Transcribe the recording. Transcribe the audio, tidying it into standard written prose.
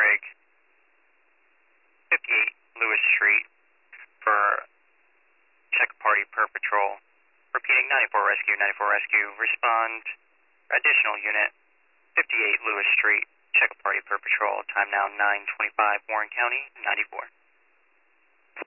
Craig, 58 Lewis Street for check party per patrol. Repeating 94 Rescue, 94 Rescue, respond additional unit, 58 Lewis Street, check party per patrol, time now 9:25, Warren County, 94.